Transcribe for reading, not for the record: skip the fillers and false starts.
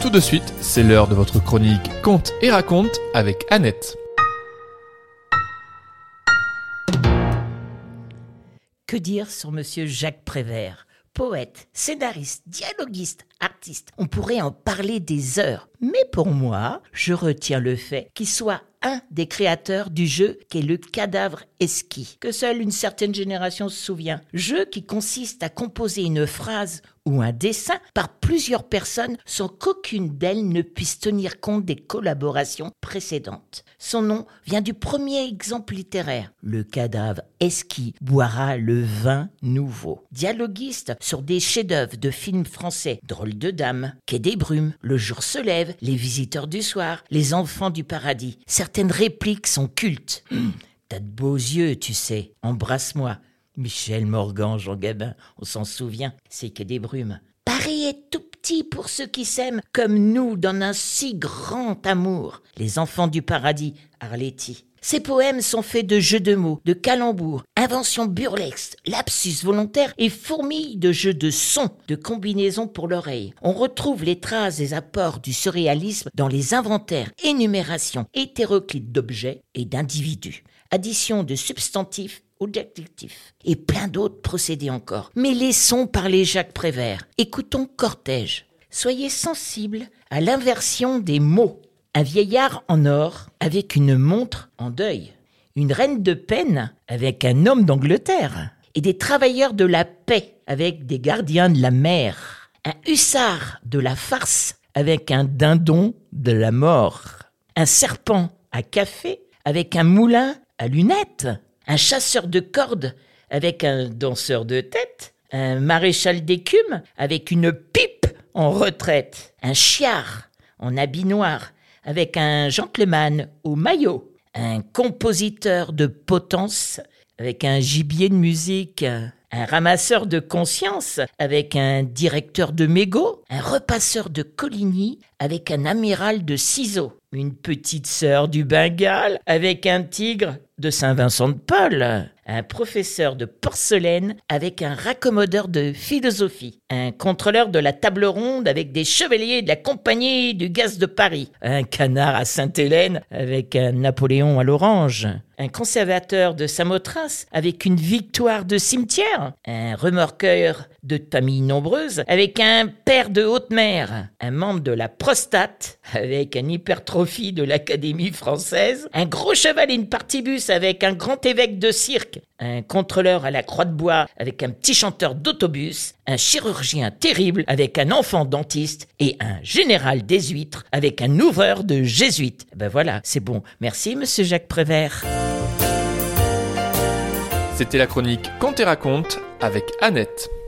tout de suite, c'est l'heure de votre chronique Conte et raconte avec Annette. Que dire sur Monsieur Jacques Prévert ? Poète, scénariste, dialoguiste, artiste. On pourrait en parler des heures. Mais pour moi, je retiens le fait qu'il soit un des créateurs du jeu qu'est le cadavre esquis, que seule une certaine génération se souvient. Jeu qui consiste à composer une phrase ou un dessin par plusieurs personnes sans qu'aucune d'elles ne puisse tenir compte des collaborations précédentes. Son nom vient du premier exemple littéraire. Le cadavre esquis boira le vin nouveau. Dialoguiste sur des chefs-d'œuvre de films français, Drôle de dame, Quai des brumes, Le jour se lève, Les visiteurs du soir, Les enfants du paradis. Certaines répliques sont cultes. T'as de beaux yeux, tu sais. Embrasse-moi. Michel Morgan, Jean Gabin, on s'en souvient, c'est Quai des brumes. Paris est tout petit pour ceux qui s'aiment comme nous dans un si grand amour. Les enfants du paradis, Arletty. Ces poèmes sont faits de jeux de mots, de calembours, inventions burlesques, lapsus volontaires et fourmillent de jeux de sons, de combinaisons pour l'oreille. On retrouve les traces des apports du surréalisme dans les inventaires, énumérations hétéroclites d'objets et d'individus, addition de substantifs ou d'adjectifs, et plein d'autres procédés encore. Mais laissons parler Jacques Prévert. Écoutons Cortège. Soyez sensibles à l'inversion des mots. Un vieillard en or avec une montre en deuil. Une reine de peine avec un homme d'Angleterre. Et des travailleurs de la paix avec des gardiens de la mer. Un hussard de la farce avec un dindon de la mort. Un serpent à café avec un moulin à lunettes. Un chasseur de cordes avec un danseur de tête. Un maréchal d'écume avec une pipe en retraite. Un chiard en habit noir avec un gentleman au maillot, un compositeur de potence avec un gibier de musique, un ramasseur de conscience avec un directeur de mégot, un repasseur de Coligny avec un amiral de ciseaux, une petite sœur du Bengale avec un tigre de Saint-Vincent-de-Paul, un professeur de porcelaine avec un raccommodeur de philosophie, un contrôleur de la table ronde avec des chevaliers de la compagnie du gaz de Paris, un canard à Sainte-Hélène avec un Napoléon à l'orange, un conservateur de Samothrace avec une victoire de cimetière, un remorqueur de familles nombreuses avec un père de haute mer, un membre de la prostate avec une hypertrophie de l'Académie française, un gros cheval et une partibus avec un grand évêque de cirque, un contrôleur à la croix de bois avec un petit chanteur d'autobus, un chirurgien terrible avec un enfant dentiste et un général des huîtres avec un ouvreur de jésuites. Ben voilà, c'est bon. Merci, monsieur Jacques Prévert. C'était la chronique Conte et raconte avec Annette.